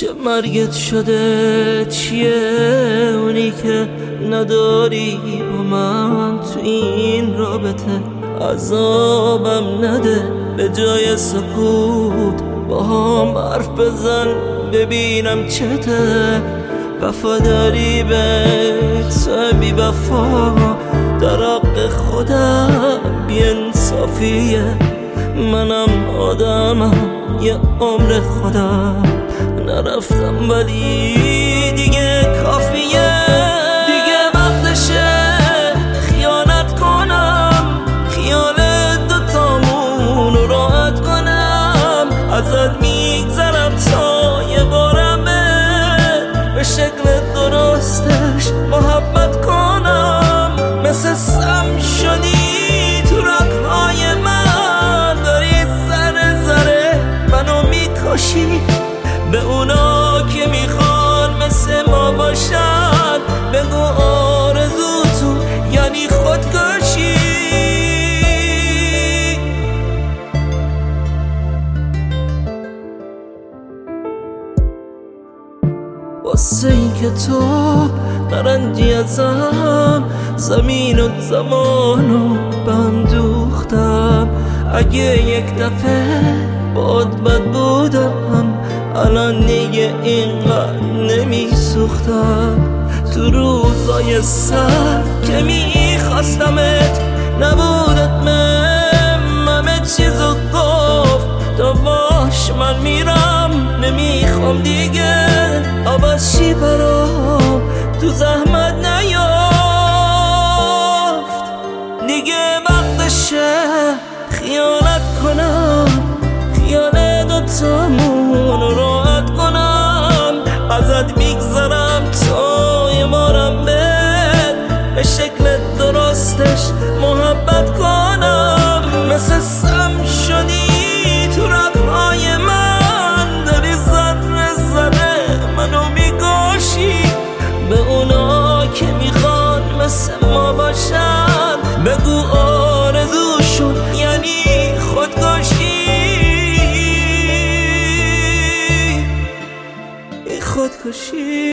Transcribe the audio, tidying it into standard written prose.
چه مرگت شده؟ چیه اونی که نداری با من تو این رابطه؟ عذابم نده، به جای سکوت با هم حرف بزن ببینم چته. وفاداری به تو بی وفا در حق خودم بی انصافیه. منم آدمم یه عمر خودم نرفتم ولی دیگه کافیه. دیگه وقتشه خیانت کنم، خیال دوتامون رو راحت کنم. ازت میگذرم تا یه بارم به شکل درستش محبت کنم. مثل سم شدی تو رگ‌های من، داری ذره ذره منو میکشی. به اونا که میخوان مثل ما باشن بگو آرزو تو یعنی خودکشی. واسه این که تو نرنجی ازم، زمین و زمانو بهم دوختم. اگه یک دفعه باد بد بودم الان دیگه اینقدر نمیسوختم. تو روزای سر که میخواستمت نبودت همه چیزو گفت تو باش من میرم نمیخوام دیگه عوض شی برام تو زحمت نیافت. دیگه وقتشه خیانت کنم، خیال دوتامون رو راحت کنم. ازت میگذرم تا یه بارم به شکل درستش محبت کنم. مثل سم شدی تو رگ‌های من، داری ذره ذره منو میکشی. به اونا که میخوان مثل ما باشن بگو آرزوشون یعنی خودکشی.